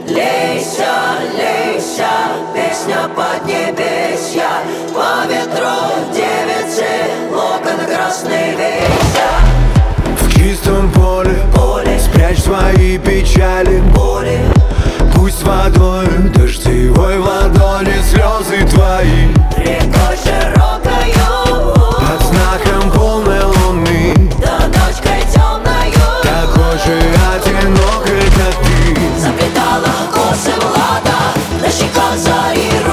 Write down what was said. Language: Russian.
Лейся, лейся, песня поднебесья, по ветру девицы локоны красные веся. В чистом поле, спрячь свои печали, пусть водой дождевой в ладони слезы твои. Рекой широкою, под знаком полной луны, да ночкой темною, такой же одинокой, как ты. заплетала косы Влада, на щеках зари